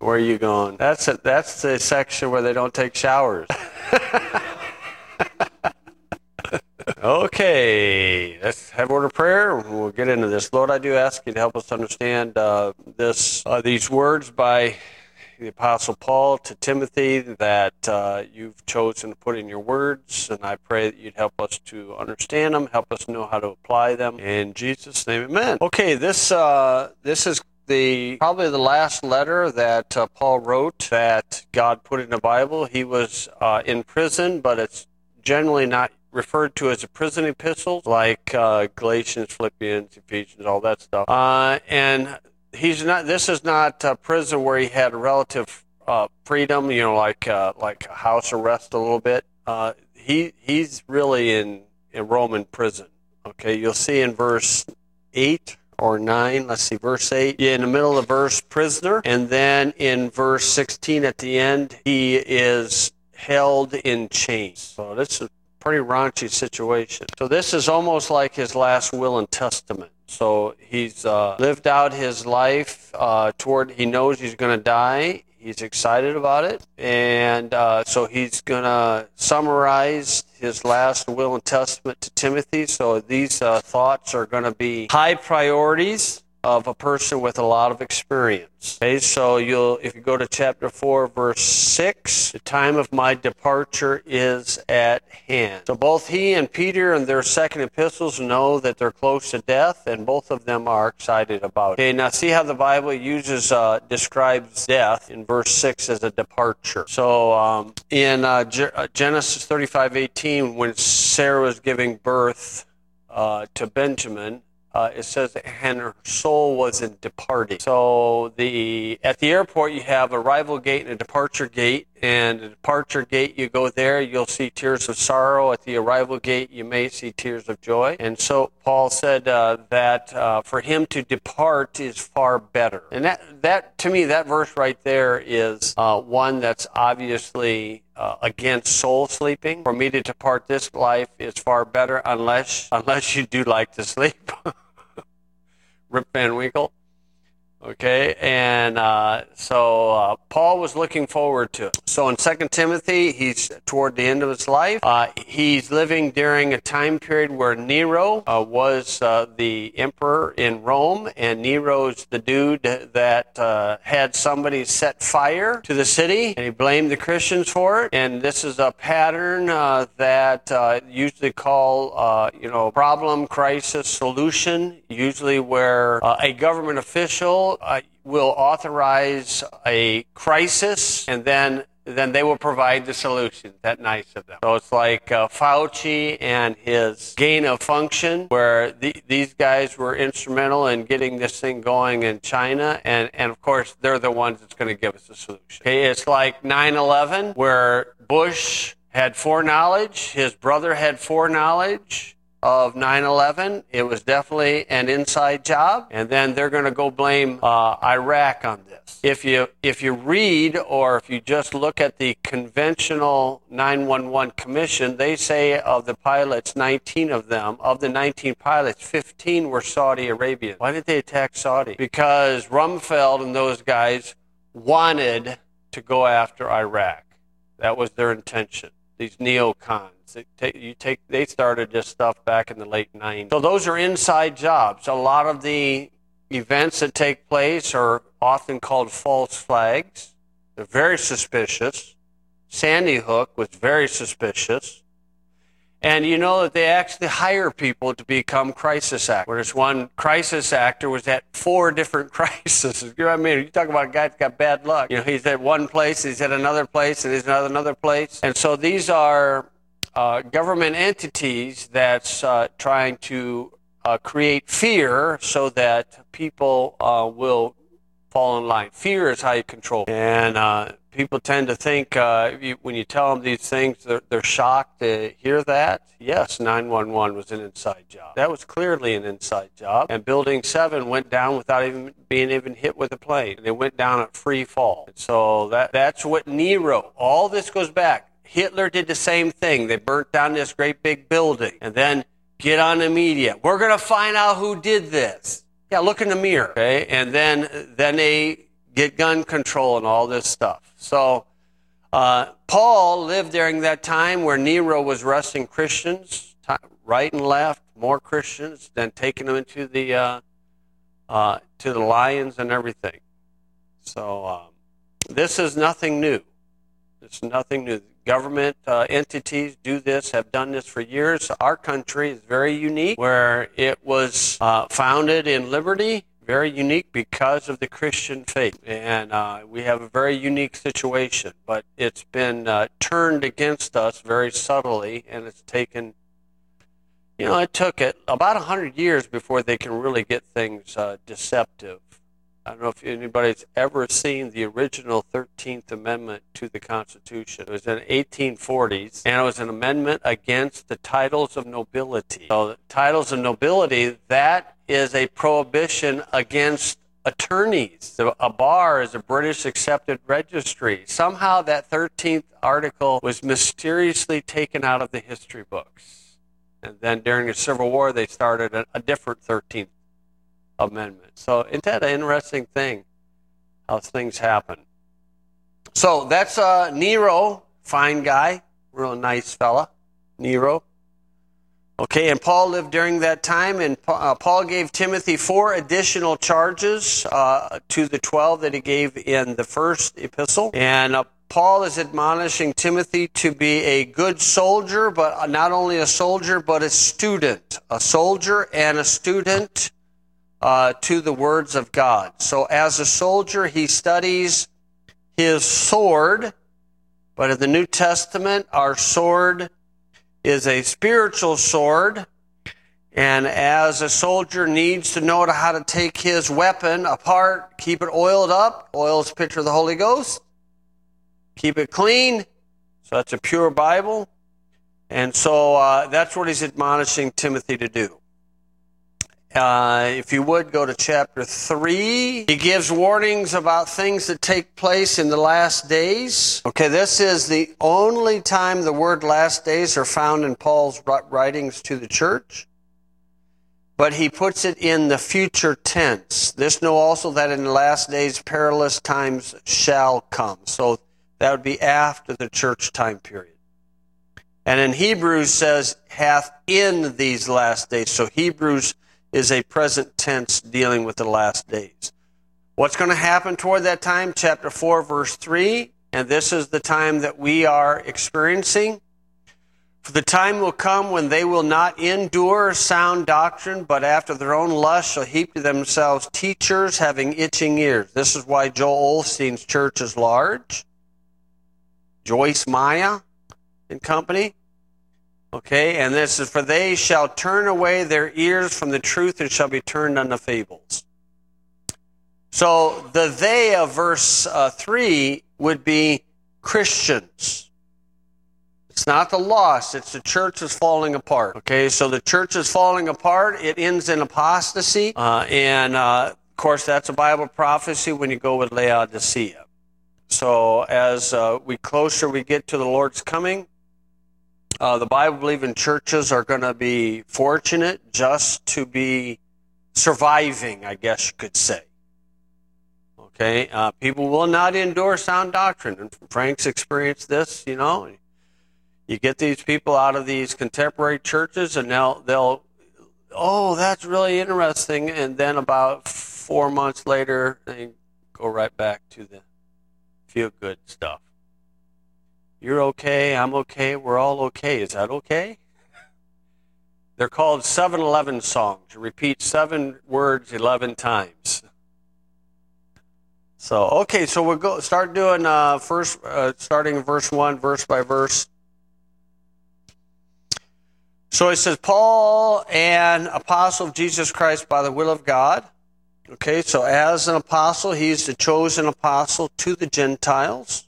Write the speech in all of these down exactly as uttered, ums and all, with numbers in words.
Where are you going? That's a, that's the section where they don't take showers. Okay, let's have a word of prayer. We'll get into this. Lord, I do ask you to help us understand uh, this uh, these words by the Apostle Paul to Timothy that uh, you've chosen to put in your words, and I pray that you'd help us to understand them, help us know how to apply them. In Jesus' name, amen. Okay, this uh, this is the probably the last letter that uh, Paul wrote that God put in the Bible. He was uh, in prison, but it's generally not referred to as a prison epistle, like uh, Galatians, Philippians, Ephesians, all that stuff. Uh, and he's not. This is not a prison where he had relative uh, freedom, you know, like uh, like house arrest a little bit. Uh, he he's really in in Roman prison. Okay, you'll see in verse eight or nine. Let's see, verse eight. In the middle of the verse, prisoner, and then in verse sixteen at the end, he is held in chains. So this is pretty raunchy situation. So this is almost like his last will and testament. So he's uh, lived out his life uh, toward, he knows he's going to die. He's excited about it. And uh, so he's going to summarize his last will and testament to Timothy. So these uh, thoughts are going to be high priorities of a person with a lot of experience. Okay, so you'll, if you go to chapter four, verse six, the time of my departure is at hand. So both he and Peter in their second epistles know that they're close to death, and both of them are excited about it. Okay, now see how the Bible uses, uh, describes death in verse six as a departure. So um, in uh, Genesis thirty-five eighteen, when Sarah was giving birth uh, to Benjamin, Uh, it says, and her soul was in departing. So the at the airport, you have arrival gate and a departure gate. And the departure gate, you go there, you'll see tears of sorrow. At the arrival gate, you may see tears of joy. And so Paul said uh, that uh, for him to depart is far better. And that, that to me, that verse right there is uh, one that's obviously uh, against soul sleeping. For me to depart this life is far better, unless unless you do like to sleep. Rip Van Winkle. Okay, and uh, so uh, Paul was looking forward to it. So in Second Timothy, he's toward the end of his life. Uh, he's living during a time period where Nero uh, was uh, the emperor in Rome, and Nero's the dude that uh, had somebody set fire to the city, and he blamed the Christians for it. And this is a pattern uh, that uh, usually call, uh, you know, problem, crisis, solution, usually where uh, a government official Uh, will authorize a crisis, and then then they will provide the solution. That nice of them. So it's like uh, Fauci and his gain of function, where the, these guys were instrumental in getting this thing going in China, and, and of course they're the ones that's going to give us the solution. Okay, it's like nine eleven, where Bush had foreknowledge, his brother had foreknowledge of nine eleven. It was definitely an inside job, and then they're going to go blame uh, Iraq on this. If you if you read, or if you just look at the conventional nine one one commission, they say of the pilots, nineteen of them, of the nineteen pilots, fifteen were Saudi Arabian. Why did they attack Saudi? Because Rumsfeld and those guys wanted to go after Iraq. That was their intention. These neocons. They, take, you take, they started this stuff back in the late nineties. So those are inside jobs. A lot of the events that take place are often called false flags. They're very suspicious. Sandy Hook was very suspicious. And you know that they actually hire people to become crisis actors. Whereas one crisis actor was at four different crises. You know what I mean? You talk about a guy that's got bad luck. You know, he's at one place, he's at another place, and he's at another place. And so these are uh, government entities that's uh, trying to uh, create fear so that people uh, will fall in line. Fear is how you control. And uh, people tend to think uh, you, when you tell them these things, they're, they're shocked to hear that. Yes, nine one one was an inside job. That was clearly an inside job. And Building seven went down without even being even hit with a plane. And it went down at free fall. And so that that's what Nero, all this goes back. Hitler did the same thing. They burnt down this great big building. And then get on the media. We're going to find out who did this. Yeah, look in the mirror. Okay, and then then they get gun control and all this stuff. So uh, Paul lived during that time where Nero was arresting Christians, right and left, more Christians, then taking them into the uh, uh, to the lions and everything. So um, this is nothing new. It's nothing new. Government uh, entities do this, have done this for years. Our country is very unique, where it was uh, founded in liberty, very unique because of the Christian faith. And uh, we have a very unique situation, but it's been uh, turned against us very subtly, and it's taken, you know, it took it about one hundred years before they can really get things uh, deceptive. I don't know if anybody's ever seen the original thirteenth Amendment to the Constitution. It was in the eighteen forties, and it was an amendment against the titles of nobility. So the titles of nobility, that is a prohibition against attorneys. So a bar is a British accepted registry. Somehow that thirteenth article was mysteriously taken out of the history books. And then during the Civil War, they started a, a different thirteenth Amendment. So isn't that an interesting thing, how things happen? So that's uh, Nero, fine guy, real nice fella, Nero. Okay, and Paul lived during that time, and uh, Paul gave Timothy four additional charges uh, to the twelve that he gave in the first epistle. And uh, Paul is admonishing Timothy to be a good soldier, but not only a soldier, but a student. A soldier and a student Uh, to the words of God. So as a soldier, he studies his sword, but in the New Testament, our sword is a spiritual sword, and as a soldier needs to know how to take his weapon apart, keep it oiled up. Oil is a picture of the Holy Ghost. Keep it clean, so that's a pure Bible. And so uh, that's what he's admonishing Timothy to do. Uh, if you would, go to chapter three. He gives warnings about things that take place in the last days. Okay, this is the only time the word last days are found in Paul's writings to the church. But he puts it in the future tense. This know also that in the last days perilous times shall come. So that would be after the church time period. And in Hebrews says, hath in these last days. So Hebrews is a present tense dealing with the last days. What's going to happen toward that time? Chapter four, verse three. And this is the time that we are experiencing. For the time will come when they will not endure sound doctrine, but after their own lust shall heap to themselves teachers having itching ears. This is why Joel Osteen's church is large. Joyce Meyer and company. Okay, and this is, for they shall turn away their ears from the truth and shall be turned unto fables. So the they of verse uh, three would be Christians. It's not the lost, it's the church is falling apart. Okay, so the church is falling apart, it ends in apostasy, uh, and uh, of course that's a Bible prophecy when you go with Laodicea. So as uh, we closer we get to the Lord's coming, Uh, the Bible-believing churches are going to be fortunate just to be surviving, I guess you could say. Okay, uh, people will not endure sound doctrine. And Frank's experienced this, you know. You get these people out of these contemporary churches and they'll, they'll oh, that's really interesting. And then about four months later, they go right back to the feel-good stuff. You're okay, I'm okay, we're all okay. Is that okay? They're called seven eleven songs. You repeat seven words eleven times. So, okay, so we'll go start doing uh, first, uh, starting in verse one, verse by verse. So it says, Paul, an apostle of Jesus Christ by the will of God. Okay, so as an apostle, he's the chosen apostle to the Gentiles.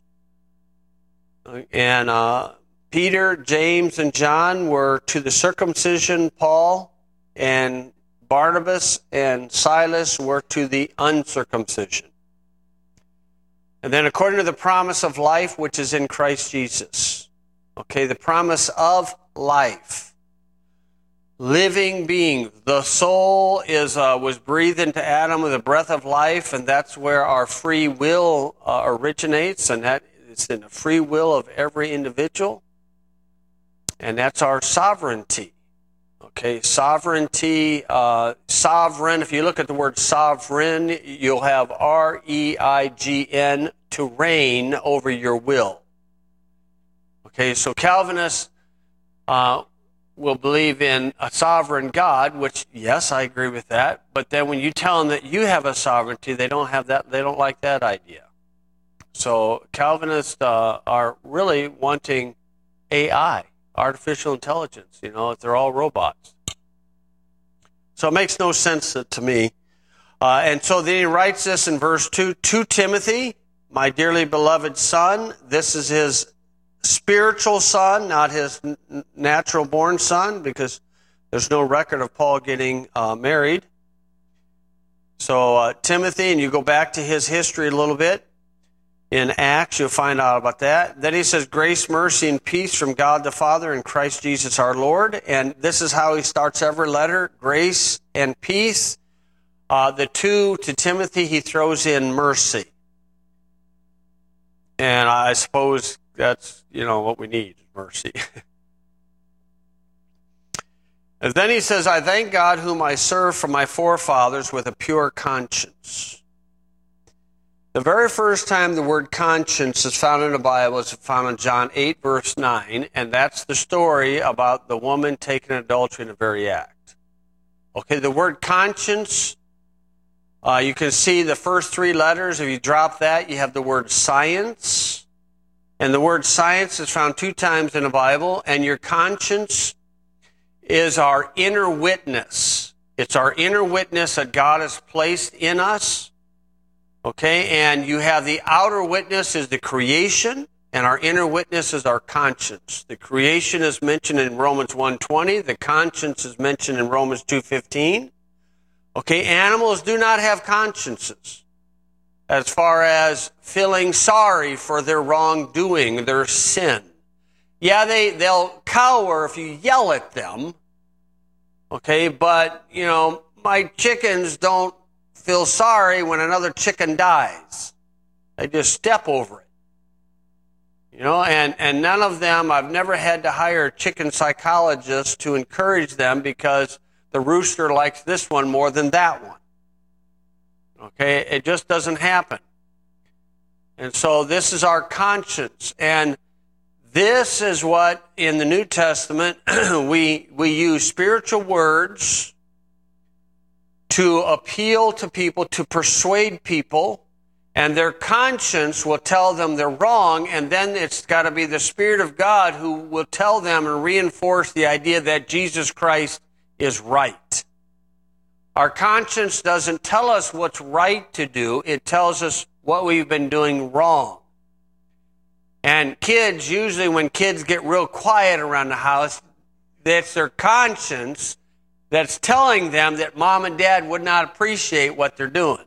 And uh, Peter, James, and John were to the circumcision. Paul and Barnabas and Silas were to the uncircumcision. And then according to the promise of life, which is in Christ Jesus. Okay, the promise of life. living being. The soul is uh, was breathed into Adam with a breath of life, and that's where our free will uh, originates, and that is in the free will of every individual, and that's our sovereignty. Okay, sovereignty, uh, sovereign. If you look at the word sovereign, you'll have R E I G N, to reign over your will. Okay, so Calvinists uh, will believe in a sovereign God, which, yes, I agree with that. But then when you tell them that you have a sovereignty, they don't have that. They don't like that idea. So Calvinists uh, are really wanting A I, artificial intelligence. You know, they're all robots. So it makes no sense to me. Uh, and so then he writes this in verse two, to Timothy, my dearly beloved son. This is his spiritual son, not his n- natural born son, because there's no record of Paul getting uh, married. So uh, Timothy, and you go back to his history a little bit. In Acts, you'll find out about that. Then he says, grace, mercy, and peace from God the Father and Christ Jesus our Lord. And this is how he starts every letter, grace and peace. Uh, the two to Timothy, he throws in mercy. And I suppose that's, you know, what we need, mercy. And then he says, I thank God whom I serve from my forefathers with a pure conscience. The very first time the word conscience is found in the Bible is found in John eight, verse nine, and that's the story about the woman taking adultery in the very act. Okay, the word conscience, uh, you can see the first three letters. If you drop that, you have the word science. And the word science is found two times in the Bible, and your conscience is our inner witness. It's our inner witness that God has placed in us. Okay, and you have the outer witness is the creation, and our inner witness is our conscience. The creation is mentioned in Romans one twenty. The conscience is mentioned in Romans two fifteen. Okay, animals do not have consciences as far as feeling sorry for their wrongdoing, their sin. Yeah, they, they'll cower if you yell at them. Okay, but, you know, my chickens don't feel sorry when another chicken dies. They just step over it. You know, and, and none of them, I've never had to hire a chicken psychologist to encourage them because the rooster likes this one more than that one. Okay, it just doesn't happen. And so this is our conscience. And this is what, in the New Testament, we we use spiritual words to appeal to people, to persuade people, and their conscience will tell them they're wrong, and then it's got to be the Spirit of God who will tell them and reinforce the idea that Jesus Christ is right. Our conscience doesn't tell us what's right to do. It tells us what we've been doing wrong. And kids, usually when kids get real quiet around the house, that's their conscience that's telling them that mom and dad would not appreciate what they're doing.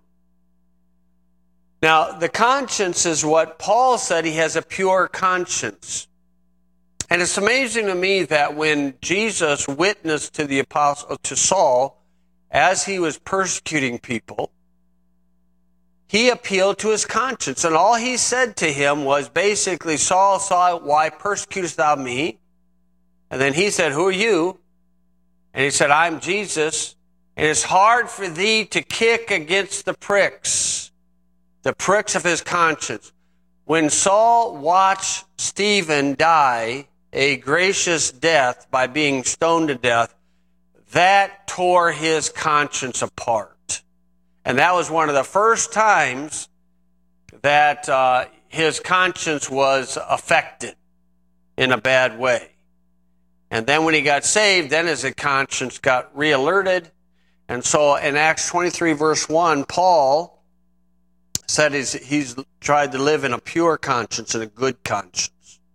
Now, the conscience is what Paul said, he has a pure conscience. And it's amazing to me that when Jesus witnessed to the apostle, to Saul, as he was persecuting people, he appealed to his conscience. And all he said to him was basically, Saul, Saul, why persecutest thou me? And then he said, who are you? And he said, I'm Jesus. And it's hard for thee to kick against the pricks, the pricks of his conscience. When Saul watched Stephen die a gracious death by being stoned to death, that tore his conscience apart. And that was one of the first times that uh, his conscience was affected in a bad way. And then when he got saved, then his conscience got re-alerted. And so in Acts twenty-three, verse one, Paul said he's, he's tried to live in a pure conscience and a good conscience.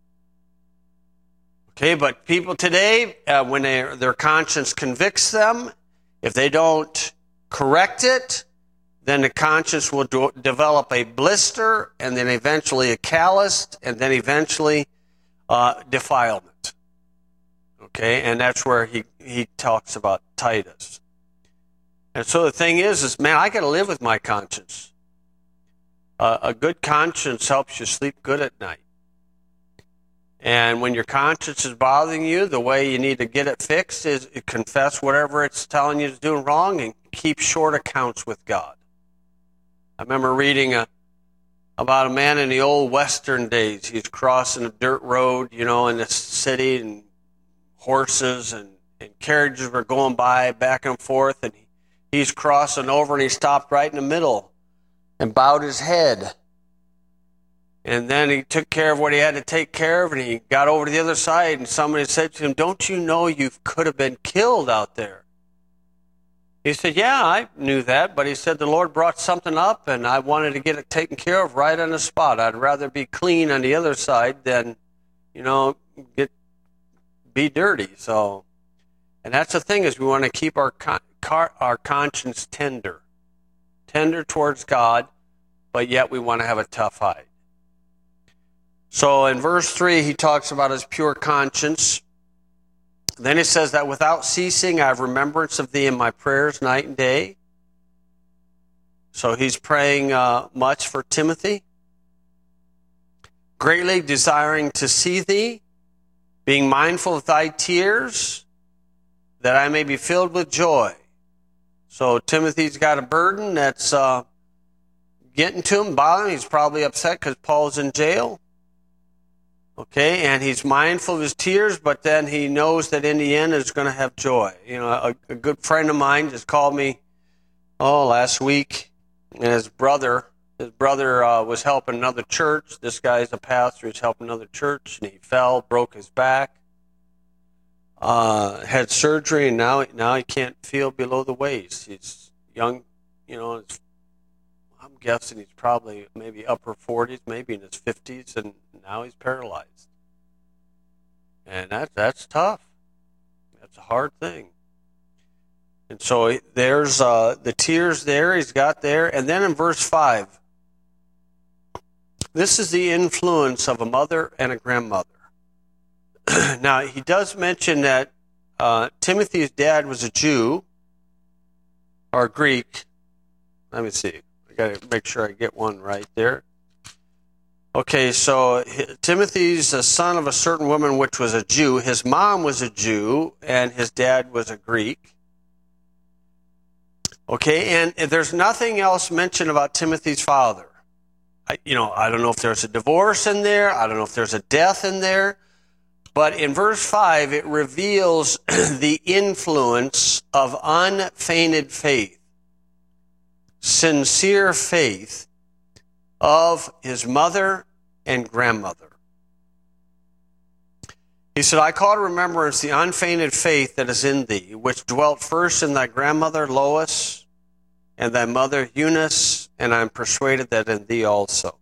Okay, but people today, uh, when they, their conscience convicts them, if they don't correct it, then the conscience will do, develop a blister, and then eventually a callus, and then eventually uh, defilement. Okay, and that's where he, he talks about Titus. And so the thing is, is man, I got to live with my conscience. Uh, a good conscience helps you sleep good at night. And when your conscience is bothering you, the way you need to get it fixed is confess whatever it's telling you is doing wrong and keep short accounts with God. I remember reading a, about a man in the old Western days. He's crossing a dirt road, you know, in this city, and horses and, and carriages were going by back and forth, and he, he's crossing over, and he stopped right in the middle and bowed his head. And then he took care of what he had to take care of, and he got over to the other side, and somebody said to him, "Don't you know you could have been killed out there?" He said, "Yeah, I knew that," but he said, "The Lord brought something up, and I wanted to get it taken care of right on the spot. I'd rather be clean on the other side than, you know, get be dirty." So, and that's the thing, is we want to keep our con- car- our conscience tender, tender towards God, but yet we want to have a tough hide. So in verse three, he talks about his pure conscience. Then he says that without ceasing, I have remembrance of thee in my prayers night and day. So he's praying uh, much for Timothy. Greatly desiring to see thee, being mindful of thy tears, that I may be filled with joy. So Timothy's got a burden that's uh, getting to him, bothering him. He's probably upset because Paul's in jail. Okay, and he's mindful of his tears, but then he knows that in the end he's going to have joy. You know, a, a good friend of mine just called me, oh, last week, and his brother, his brother uh, was helping another church. This guy's a pastor, he's helping another church, and he fell, broke his back, uh, had surgery, and now, now he can't feel below the waist. He's young, you know, it's, I'm guessing he's probably maybe upper forties, maybe in his fifties, and now he's paralyzed. And that, that's tough. That's a hard thing. And so there's uh, the tears there he's got there. And then in verse five, this is the influence of a mother and a grandmother. Now, he does mention that uh, Timothy's dad was a Jew, or Greek. Let me see. I got to make sure I get one right there. Okay, so Timothy's a son of a certain woman which was a Jew. His mom was a Jew, and his dad was a Greek. Okay, and there's nothing else mentioned about Timothy's father. I, you know, I don't know if there's a divorce in there. I don't know if there's a death in there. But in verse five, it reveals the influence of unfeigned faith, sincere faith of his mother and grandmother. He said, I call to remembrance the unfeigned faith that is in thee, which dwelt first in thy grandmother Lois and thy mother Eunice, and I am persuaded that in thee also.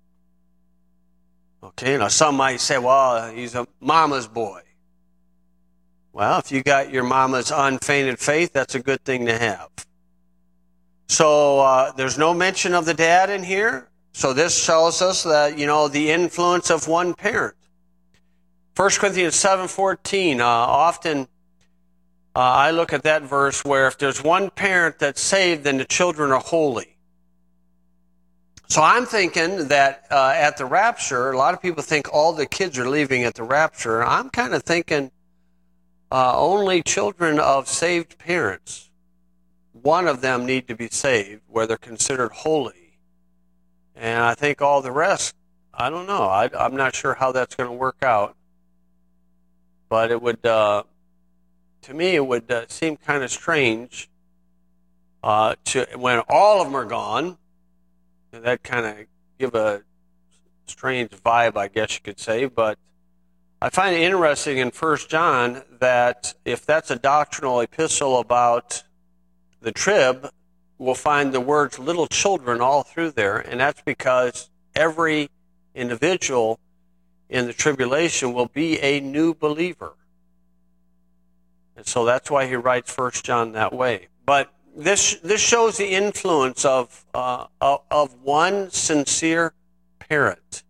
Okay, now some might say, well, he's a mama's boy. Well, if you got your mama's unfeigned faith, that's a good thing to have. So uh, there's no mention of the dad in here. So this shows us that, you know, the influence of one parent. First Corinthians seven fourteen, uh, often uh, I look at that verse where if there's one parent that's saved, then the children are holy. So I'm thinking that uh, at the rapture, a lot of people think all the kids are leaving at the rapture. I'm kind of thinking uh, only children of saved parents, one of them need to be saved, where they're considered holy. And I think all the rest, I don't know. I, I'm not sure how that's going to work out. But it would, uh, to me, it would uh, seem kind of strange uh, to when all of them are gone. That kind of give a strange vibe, I guess you could say. But I find it interesting in First John that if that's a doctrinal epistle about the trib, we'll find the words little children all through there, and that's because every individual in the tribulation will be a new believer. And so that's why he writes First John that way. But this this shows the influence of uh, of, of one sincere parent.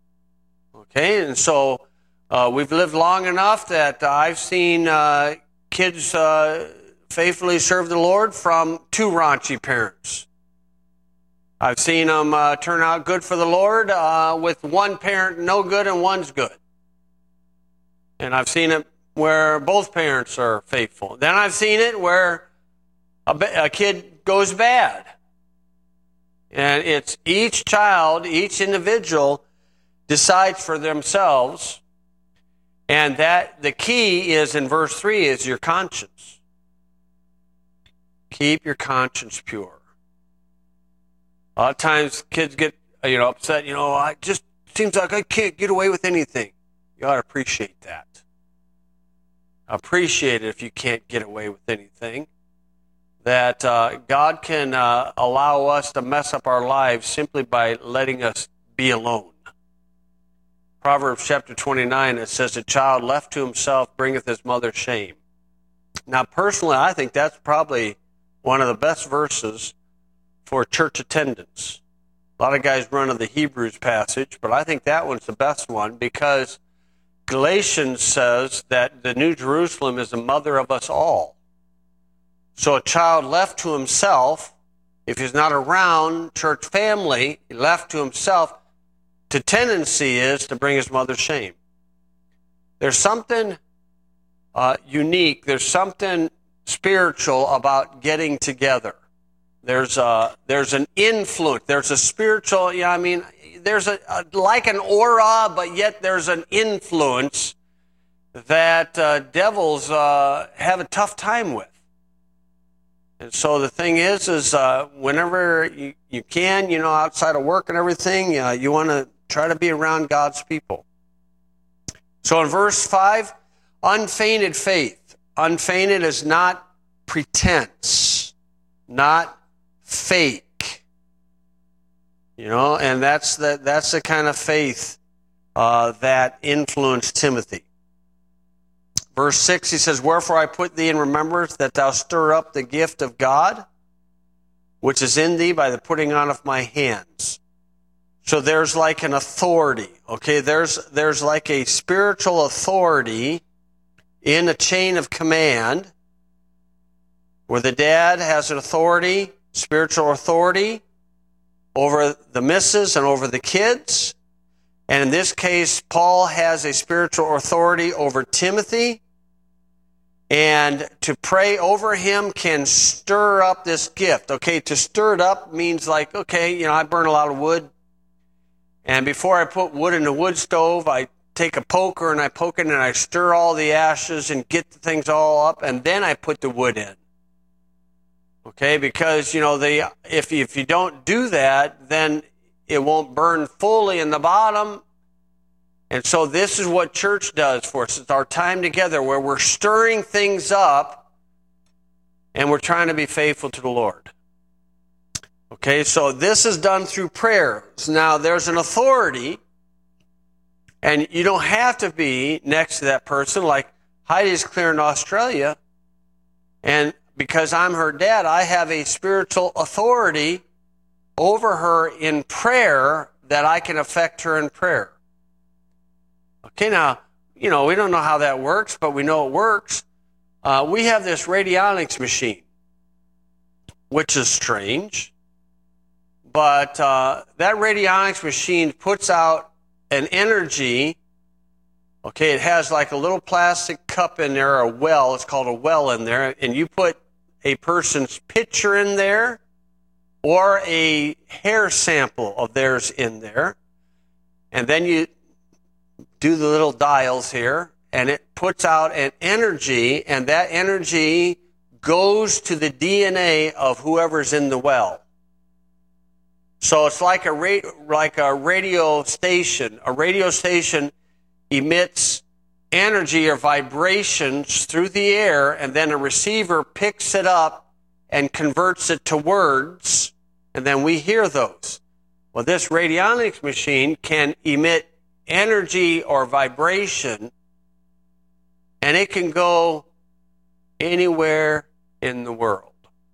Okay, and so uh, we've lived long enough that I've seen uh, kids uh, faithfully serve the Lord from two raunchy parents. I've seen them uh, turn out good for the Lord uh, with one parent no good and one's good. And I've seen it where both parents are faithful. Then I've seen it where a, a kid goes bad. And it's each child, each individual decides for themselves. And that the key is in verse three is your conscience. Keep your conscience pure. A lot of times kids get, you know, upset, you know, I just seems like I can't get away with anything. You ought to appreciate that. Appreciate it if you can't get away with anything. That uh, God can uh, allow us to mess up our lives simply by letting us be alone. Proverbs chapter twenty-nine, it says, a child left to himself bringeth his mother shame. Now, personally, I think that's probably one of the best verses for church attendance. A lot of guys run to the Hebrews passage, but I think that one's the best one because Galatians says that the New Jerusalem is the mother of us all. So a child left to himself, if he's not around church family, left to himself, the tendency is to bring his mother shame. There's something uh, unique, there's something spiritual about getting together. There's a, there's an influence. There's a spiritual, yeah, I mean, there's a, a like an aura, but yet there's an influence that uh, devils uh, have a tough time with. And so the thing is, is uh, whenever you, you can, you know, outside of work and everything, uh, you want to try to be around God's people. So in verse five, unfeigned faith. Unfeigned is not pretense, not fake, you know, and that's the that's the kind of faith uh, that influenced Timothy. Verse six, he says, wherefore I put thee in remembrance that thou stir up the gift of God, which is in thee by the putting on of my hands. So there's like an authority, okay? There's there's like a spiritual authority in a chain of command where the dad has an authority, spiritual authority over the missus and over the kids. And in this case, Paul has a spiritual authority over Timothy. And to pray over him can stir up this gift. Okay, to stir it up means like, okay, you know, I burn a lot of wood. And before I put wood in the wood stove, I take a poker and I poke it and I stir all the ashes and get the things all up. And then I put the wood in. Okay, because, you know, the if, if you don't do that, then it won't burn fully in the bottom. And so this is what church does for us. It's our time together where we're stirring things up and we're trying to be faithful to the Lord. Okay, so this is done through prayer. So now there's an authority, and you don't have to be next to that person. Like Heidi's clear in Australia, and because I'm her dad, I have a spiritual authority over her in prayer that I can affect her in prayer. Okay, now, you know, we don't know how that works, but we know it works. Uh, we have this radionics machine, which is strange. But uh, that radionics machine puts out an energy. Okay, it has like a little plastic cup in there, a well. It's called a well in there. And you put a person's picture in there or a hair sample of theirs in there. And then you do the little dials here, and it puts out an energy, and that energy goes to the D N A of whoever's in the well. So it's like a ra- like a radio station. A radio station emits energy or vibrations through the air, and then a receiver picks it up and converts it to words, and then we hear those. Well, this radionics machine can emit energy or vibration, and it can go anywhere in the world.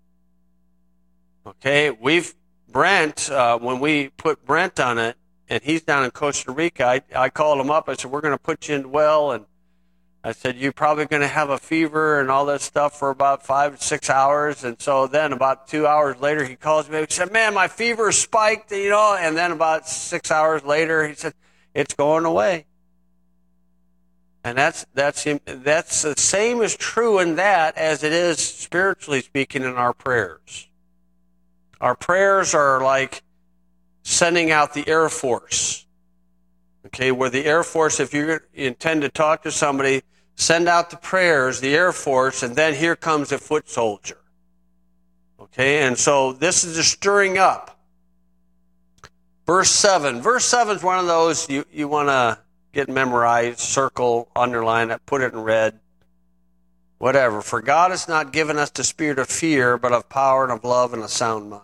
Okay, we've Brent, uh, when we put Brent on it, and he's down in Costa Rica, I, I called him up. I said, we're going to put you in the well, and I said, you're probably going to have a fever and all that stuff for about five, six hours. And so then about two hours later, he calls me. He said, man, my fever spiked, you know. And then about six hours later, he said, it's going away. And that's that's that's the same is true in that as it is spiritually speaking in our prayers. Our prayers are like sending out the Air Force. Okay, where the Air Force, if you intend to talk to somebody, send out the prayers, the Air Force, and then here comes a foot soldier. Okay, and so this is the stirring up. Verse seven. Verse seven is one of those you, you want to get memorized, circle, underline it, put it in red, whatever. For God has not given us the spirit of fear, but of power and of love and a sound mind.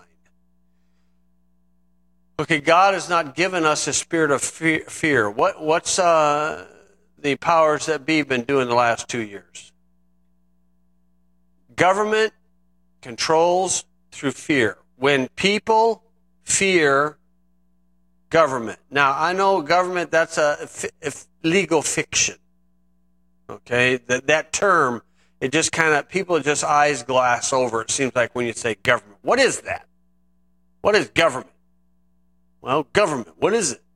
Okay, God has not given us a spirit of fear. What, what's uh, the powers that be been doing the last two years? Government controls through fear. When people fear government. Now, I know government, that's a, a legal fiction. Okay, that, that term, it just kind of, people just eyes glass over, it seems like when you say government. What is that? What is government? Well, government, what is it?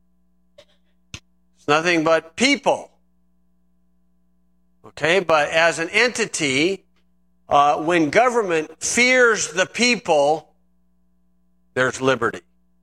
It's nothing but people. Okay, but as an entity, uh, when government fears the people, there's liberty.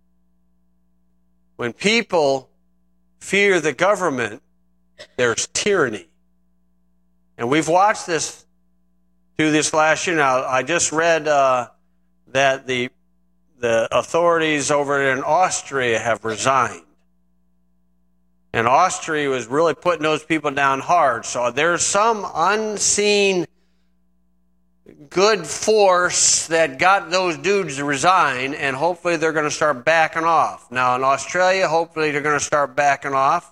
When people fear the government, there's tyranny. And we've watched this through this last year. Now, I just read uh, that the the authorities over in Austria have resigned. And Austria was really putting those people down hard. So there's some unseen good force that got those dudes to resign, and hopefully they're going to start backing off. Now in Australia, hopefully they're going to start backing off.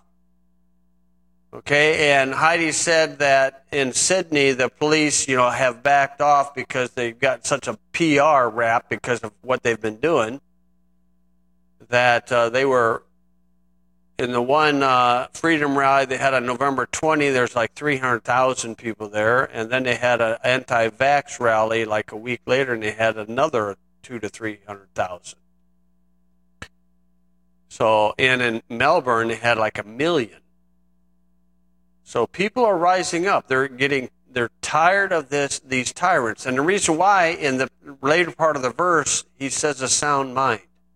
Okay, and Heidi said that in Sydney, the police, you know, have backed off because they've got such a P R rap because of what they've been doing, that uh, they were, in the one uh, freedom rally they had on November twentieth, there's like three hundred thousand people there, and then they had an anti-vax rally like a week later, and they had another two to three hundred thousand. So, and in Melbourne, they had like a million. So people are rising up. They're getting, they're tired of this, these tyrants. And the reason why, in the later part of the verse, he says a sound mind.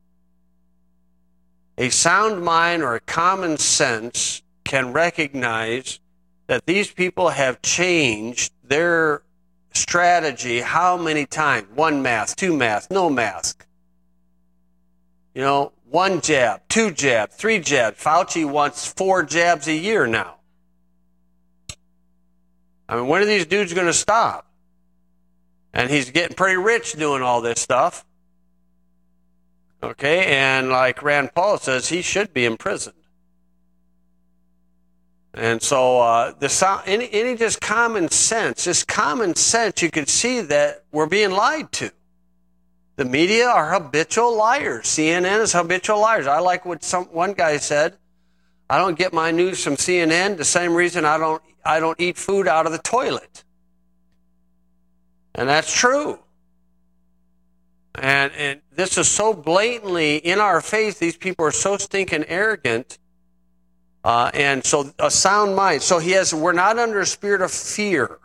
A sound mind or a common sense can recognize that these people have changed their strategy how many times? One mask, two masks, no mask. You know, one jab, two jabs, three jabs. Fauci wants four jabs a year now. I mean, when are these dudes going to stop? And he's getting pretty rich doing all this stuff. Okay, and like Rand Paul says, he should be imprisoned. And so, uh, the any, any just common sense, just common sense, you can see that we're being lied to. The media are habitual liars. C N N is habitual liars. I like what some one guy said. I don't get my news from C N N. The same reason I don't I don't eat food out of the toilet. And that's true. And, and this is so blatantly in our face. These people are so stinking arrogant. Uh, and so a sound mind. So he has, we're not under a spirit of fear.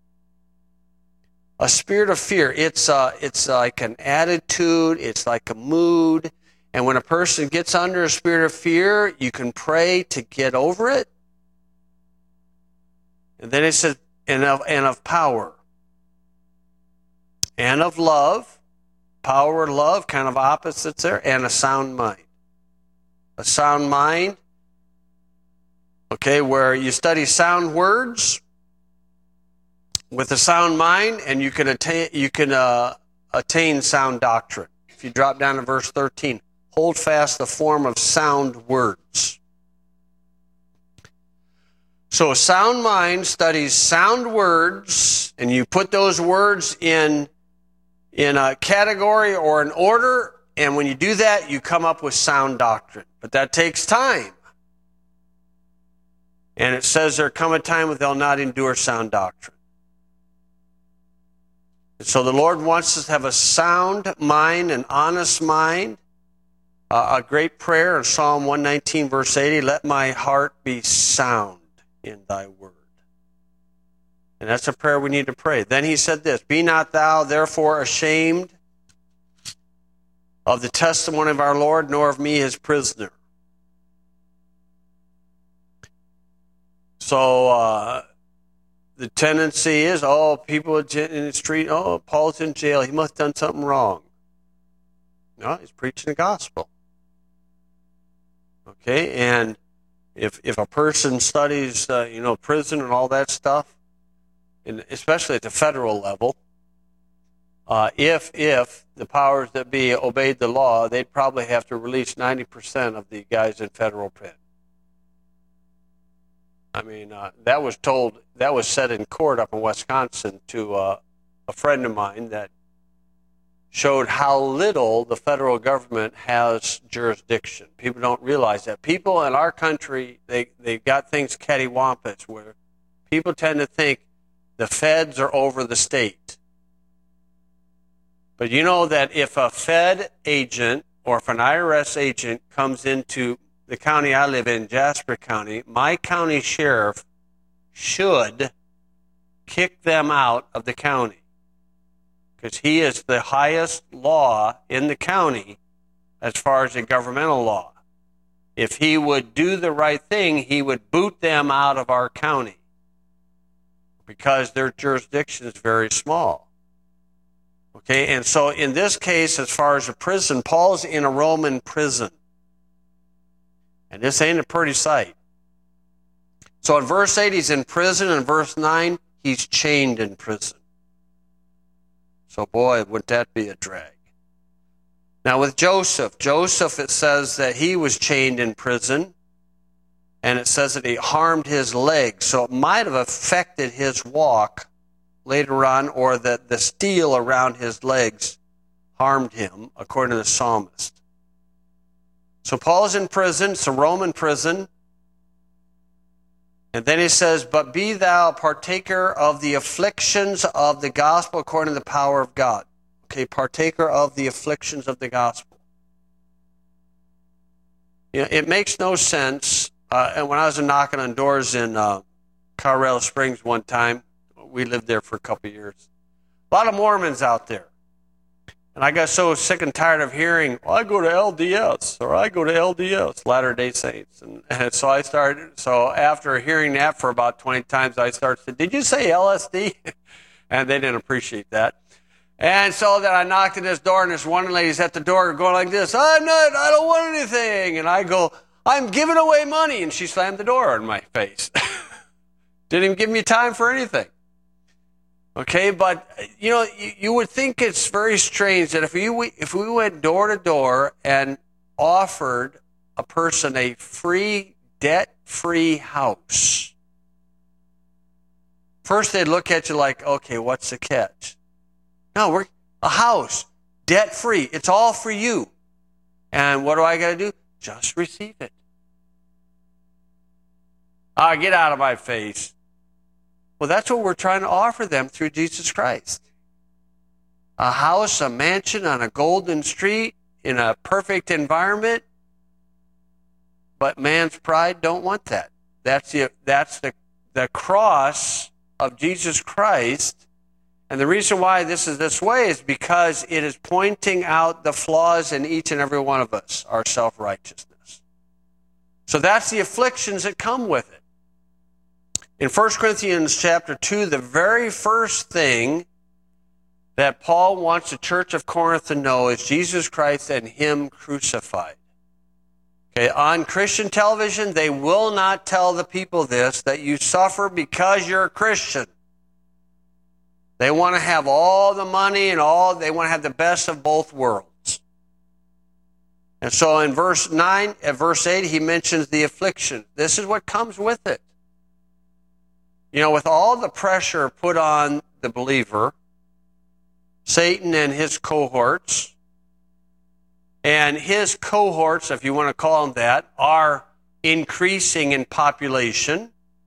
A spirit of fear. It's, uh, it's like an attitude. It's like a mood. And when a person gets under a spirit of fear, you can pray to get over it. And then it says, and of, and of power. And of love. Power, love, kind of opposites there. And a sound mind. A sound mind. Okay, where you study sound words with a sound mind, and you can attain, you can uh, attain sound doctrine. If you drop down to verse thirteen, hold fast the form of sound words. So a sound mind studies sound words, and you put those words in, in a category or an order, and when you do that, you come up with sound doctrine. But that takes time. And it says there come a time when they'll not endure sound doctrine. And so the Lord wants us to have a sound mind, an honest mind. Uh, a great prayer in Psalm one nineteen, verse eighty, let my heart be sound in thy word. And that's a prayer we need to pray. Then he said this, be not thou therefore ashamed of the testimony of our Lord, nor of me his prisoner. So uh, the tendency is, oh, people in the street, oh, Paul's in jail. He must have done something wrong. No, he's preaching the gospel. Okay, and if if a person studies, uh, you know, prison and all that stuff, and especially at the federal level, uh, if if the powers that be obeyed the law, they'd probably have to release ninety percent of the guys in federal prison. I mean, uh, that was told, that was said in court up in Wisconsin to uh, a friend of mine that showed how little the federal government has jurisdiction. People don't realize that. People in our country, they, they've got things cattywampus where people tend to think the feds are over the state. But you know that if a Fed agent or if an I R S agent comes into the county I live in, Jasper County, my county sheriff should kick them out of the county because he is the highest law in the county as far as the governmental law. If he would do the right thing, he would boot them out of our county because their jurisdiction is very small. Okay, and so in this case, as far as a prison, Paul's in a Roman prison. And this ain't a pretty sight. So in verse eight, he's in prison. In verse nine, he's chained in prison. So boy, would that be a drag. Now with Joseph, Joseph, it says that he was chained in prison. And it says that he harmed his legs. So it might have affected his walk later on, or that the steel around his legs harmed him, according to the psalmist. So Paul's in prison. It's a Roman prison. And then he says, but be thou partaker of the afflictions of the gospel according to the power of God. Okay, partaker of the afflictions of the gospel. You know, it makes no sense. Uh, and when I was knocking on doors in uh, Colorado Springs one time, we lived there for a couple of years. A lot of Mormons out there. And I got so sick and tired of hearing, well, I go to L D S, or I go to L D S, Latter-day Saints. And, and so I started, so after hearing that for about twenty times, I started to, did you say L S D? And they didn't appreciate that. And so then I knocked at this door, and this one lady's at the door going like this, I'm not, I don't want anything. And I go, I'm giving away money. And she slammed the door in my face. Didn't even give me time for anything. Okay, but, you know, you, you would think it's very strange that if we, if we went door to door and offered a person a free, debt-free house, first they'd look at you like, okay, what's the catch? No, we're a house, debt-free. It's all for you. And what do I got to do? Just receive it. Ah, get out of my face. Well, that's what we're trying to offer them through Jesus Christ. A house, a mansion on a golden street in a perfect environment. But man's pride don't want that. That's the, that's the, the cross of Jesus Christ. And the reason why this is this way is because it is pointing out the flaws in each and every one of us, our self-righteousness. So that's the afflictions that come with it. In First Corinthians chapter two, the very first thing that Paul wants the church of Corinth to know is Jesus Christ and Him crucified. Okay, on Christian television, they will not tell the people this, that you suffer because you're a Christian. They want to have all the money and all, they want to have the best of both worlds. And so in verse nine, at verse eight, he mentions the affliction. This is what comes with it. You know, with all the pressure put on the believer, Satan and his cohorts, and his cohorts, if you want to call them that, are increasing in population.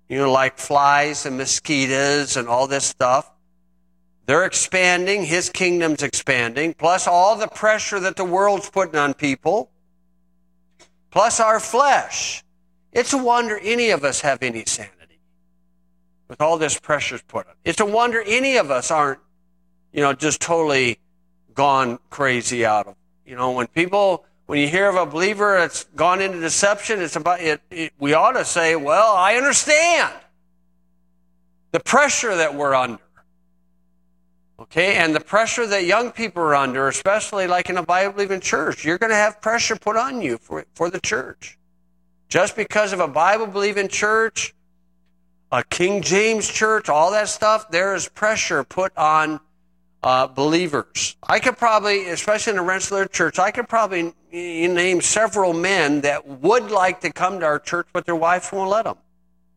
you know, like flies and mosquitoes and all this stuff. They're expanding. His kingdom's expanding. Plus all the pressure that the world's putting on people. Plus our flesh. It's a wonder any of us have any sanity with all this pressure's put on. It's a wonder any of us aren't, you know, just totally gone crazy out of. You know, when people, when you hear of a believer that's gone into deception, it's about it, it. We ought to say, well, I understand the pressure that we're under. Okay, and the pressure that young people are under, especially like in a Bible-believing church, you're going to have pressure put on you for, for the church. Just because of a Bible-believing church, a King James church, all that stuff, there is pressure put on uh, believers. I could probably, especially in a Rensselaer church, I could probably name several men that would like to come to our church, but their wife won't let them.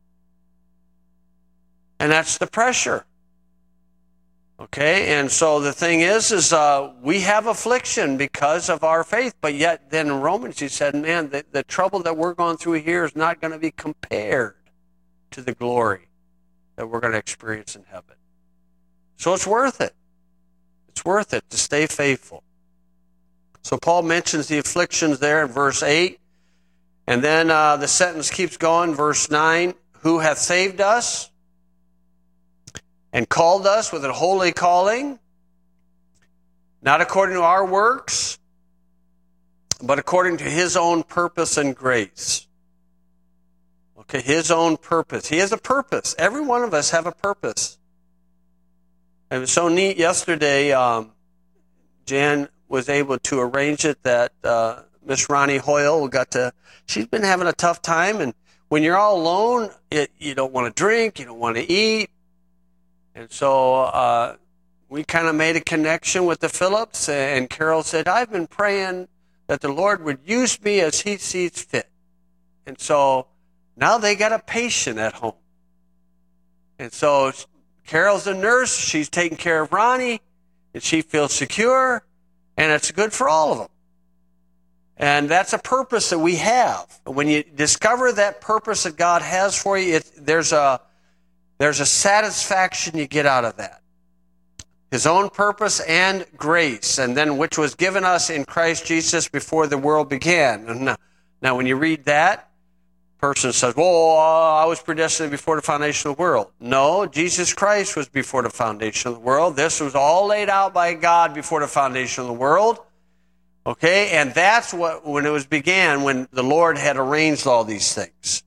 And that's the pressure. Okay, and so the thing is, is uh, we have affliction because of our faith, but yet then in Romans he said, man, the, the trouble that we're going through here is not going to be compared to the glory that we're going to experience in heaven. So it's worth it. It's worth it to stay faithful. So Paul mentions the afflictions there in verse eight, and then uh, the sentence keeps going, verse nine, who hath saved us and called us with a holy calling, not according to our works, but according to his own purpose and grace. Okay, his own purpose. He has a purpose. Every one of us have a purpose. It was so neat yesterday, um, Jan was able to arrange it that uh, Miss Ronnie Hoyle got to, she's been having a tough time, and when you're all alone, it, you don't want to drink, you don't want to eat. And so uh, we kind of made a connection with the Phillips, and Carol said, I've been praying that the Lord would use me as he sees fit. And so now they got a patient at home. And so Carol's a nurse, she's taking care of Ronnie, and she feels secure, and it's good for all of them. And that's a purpose that we have. When you discover that purpose that God has for you, it, there's a There's a satisfaction you get out of that. His own purpose and grace, and then which was given us in Christ Jesus before the world began. And now, now when you read that, person says, well, uh, I was predestined before the foundation of the world. No, Jesus Christ was before the foundation of the world. This was all laid out by God before the foundation of the world. Okay, and that's what when it was began, when the Lord had arranged all these things.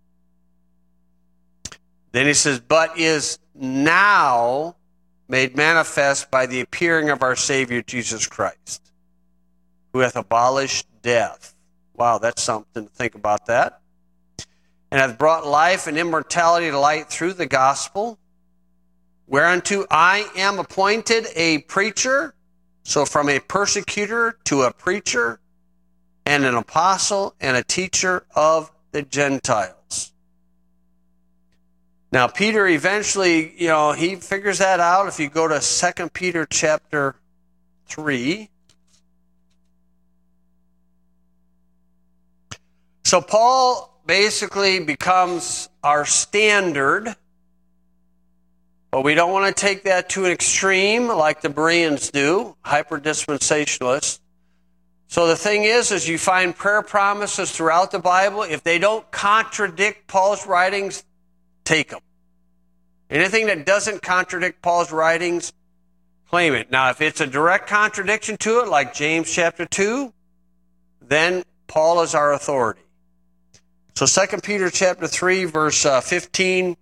Then he says, but is now made manifest by the appearing of our Savior Jesus Christ, who hath abolished death. Wow, that's something to think about that. And hath brought life and immortality to light through the gospel, whereunto I am appointed a preacher, so from a persecutor to a preacher, and an apostle and a teacher of the Gentiles. Now, Peter eventually, you know, he figures that out. If you go to Second Peter chapter three. So Paul basically becomes our standard, but we don't want to take that to an extreme like the Bereans do, hyper-dispensationalists. So the thing is, is you find prayer promises throughout the Bible. If they don't contradict Paul's writings, take them. Anything that doesn't contradict Paul's writings, claim it. Now, if it's a direct contradiction to it, like James chapter two, then Paul is our authority. So Second Peter chapter three, verse uh, fifteen,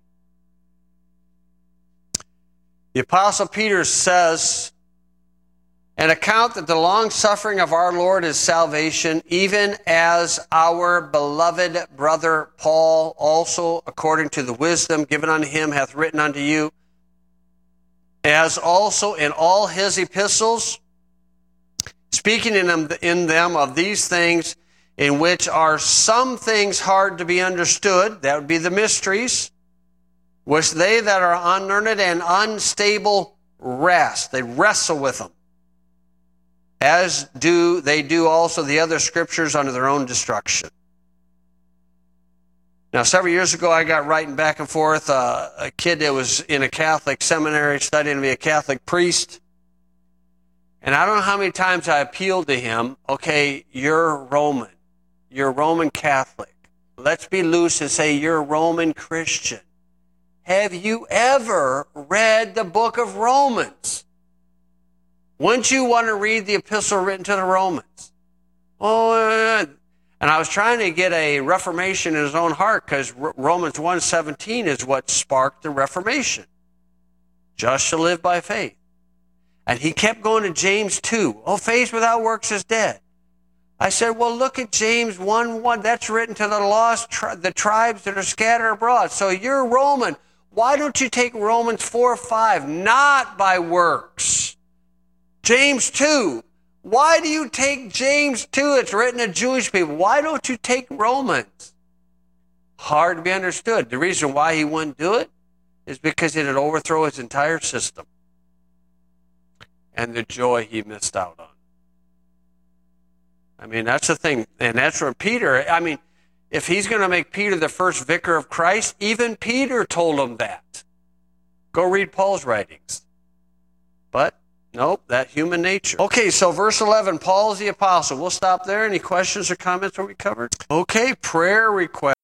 the Apostle Peter says, and account that the long-suffering of our Lord is salvation, even as our beloved brother Paul also, according to the wisdom given unto him, hath written unto you, as also in all his epistles, speaking in them, in them of these things, in which are some things hard to be understood, that would be the mysteries, which they that are unlearned and unstable wrest. They wrestle with them, as do they do also the other scriptures unto their own destruction. Now, several years ago, I got writing back and forth uh, a kid that was in a Catholic seminary studying to be a Catholic priest. And I don't know how many times I appealed to him, okay, you're Roman. You're Roman Catholic. Let's be loose and say you're a Roman Christian. Have you ever read the book of Romans? Wouldn't you want to read the epistle written to the Romans? Oh, uh, and I was trying to get a reformation in his own heart because Romans one seventeen is what sparked the Reformation. Just shall live by faith. And he kept going to James two. Oh, faith without works is dead. I said, well, look at James one one. That's written to the lost, tri- the tribes that are scattered abroad. So you're Roman. Why don't you take Romans four five? Not by works. James two. Why do you take James two? It's written to Jewish people. Why don't you take Romans? Hard to be understood. The reason why he wouldn't do it is because it would overthrow his entire system and the joy he missed out on. I mean, that's the thing. And that's where Peter, I mean, if he's going to make Peter the first vicar of Christ, even Peter told him that. Go read Paul's writings. But, nope, that human nature. Okay, so verse eleven, Paul is the apostle. We'll stop there. Any questions or comments? Are we covered? Okay, prayer request.